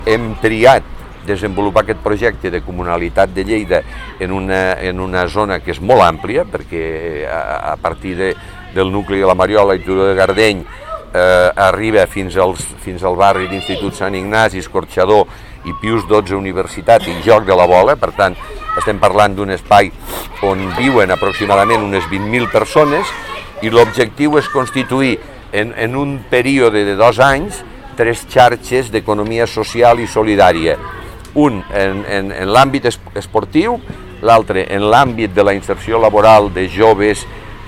Hem triat desenvolupar aquest projecte de Comunalitat de Lleida en una zona que és molt àmplia, perquè a partir del nucli de la Mariola i Turó de Gardeny arriba fins al barri d'Institut Sant Ignasi, Escorxador i Pius XII Universitat i Joc de la Bola. Per tant, estem parlant d'un espai on viuen aproximadament unes 20.000 persones i l'objectiu és constituir en un període de 2 anys 3 xarxes d'economia social i solidària. Un en l'àmbit esportiu, l'altre en l'àmbit de la inserció laboral de joves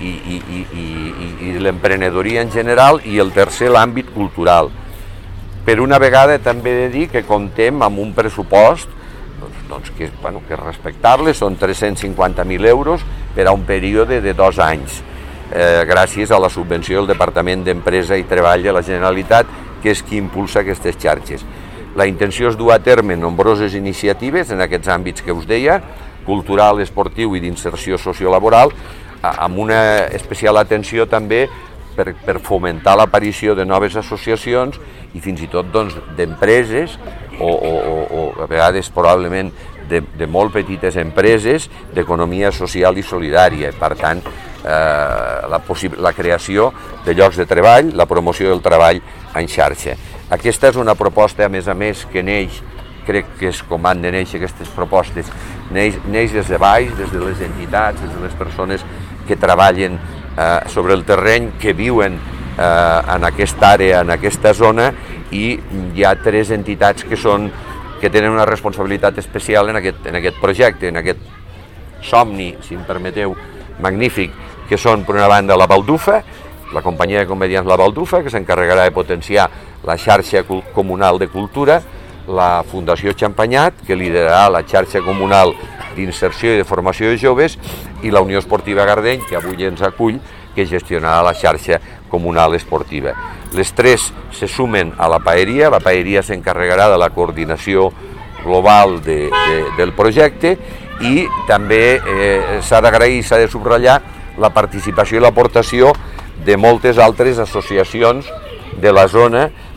i l'emprenedoria en general, i el tercer l'àmbit cultural. Per una vegada també he de dir que comptem amb un pressupost que és respectable, són 350.000 euros per a un període de 2 anys, gràcies a la subvenció del Departament d'Empresa i Treball de la Generalitat, que és qui impulsa aquestes xarxes. La intenció és dur a terme nombroses iniciatives en aquests àmbits que us deia, cultural, esportiu i d'inserció sociolaboral, amb una especial atenció també per fomentar l'aparició de noves associacions i fins i tot d'empreses o a vegades probablement de molt petites empreses d'economia social i solidària. Per tant, la creació de llocs de treball, la promoció del treball en xarxa. Aquesta és una proposta, a més, que neix, crec que és com han de néixer aquestes propostes, neix des de baix, des de les entitats, des de les persones que treballen sobre el terreny, que viuen en aquesta àrea, en aquesta zona, i hi ha 3 entitats que tenen una responsabilitat especial en aquest projecte, en aquest somni, si em permeteu, magnífic, que són, per una banda, la Baldufa, la companyia de comediants La Baldufa, que s'encarregarà de potenciar la xarxa comunal de cultura, la Fundació Xampanyat, que liderarà la xarxa comunal d'inserció i de formació de joves, i la Unió Esportiva Gardeny, que avui ens acull, que gestionarà la xarxa comunal esportiva. Les 3 se sumen a la paeria s'encarregarà de la coordinació global del projecte, i també s'ha d'agrair i s'ha de subratllar la participació i l'aportació de moltes altres associacions de la zona